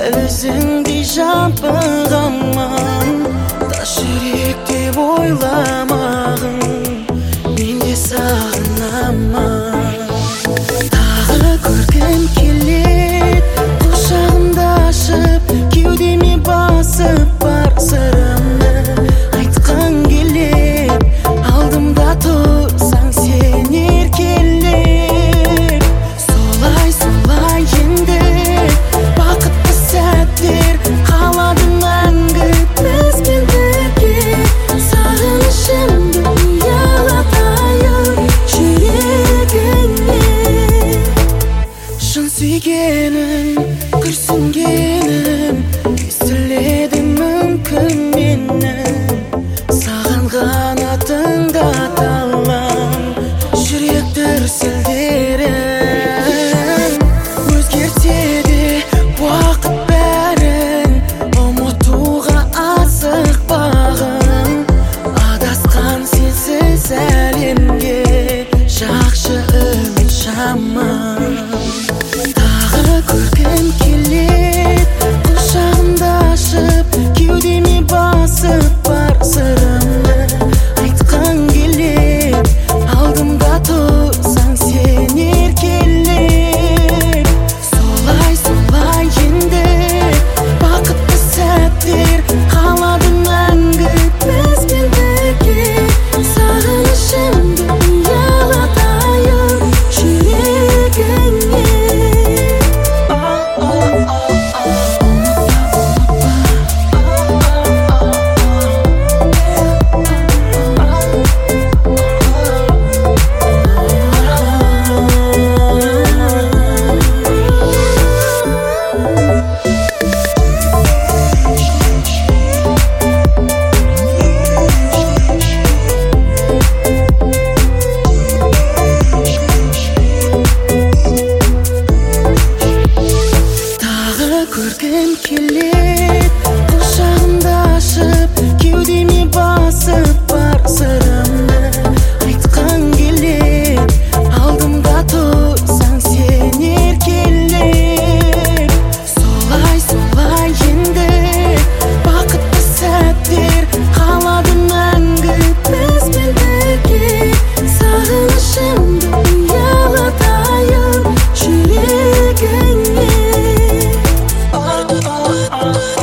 өзіңдей жаппағанмын, тас жүрек деп ойламағын, мен де сағынамын. Тағы көргім келет, құшағымды ашып, кеудеме басып бар сырымды айтқан келет. Алдымда тұрсаң сен еркелеп, солай енді бақытты сәттер қалады мәңгі бізбен бірге. Сағынышымды ұялатайын жүрегіңе, шын сүйгенім, күрсінгенім естіледі мүмкін менің. Саған ғана тыңдаталам жүрек дүрсілдерін. Өзгертеді уақыт бәрін, ұмытуға асықпағын. Адасқан сенсіз әлемге жақшы үміт шамын. Тағы көргім келет, құшағымды ашып, кеудеме басып бар сырымды айтқан келет. Алдымда тұрсаң сен еркелеп, солай енді бақытты сәттер қалады мәңгі бізбен бірге. Сағынышымды ұялатайын жүрегіңе. Көргім келет, құшағымды ашып, кеудеме басып бар сырымды айтқан келет. Алдымда тұрсаң сен еркелеп, солай енді бақытты сәттер қалады мәңгі бізбен бірге. Сағынышымды ұялатайын жүрегіңе.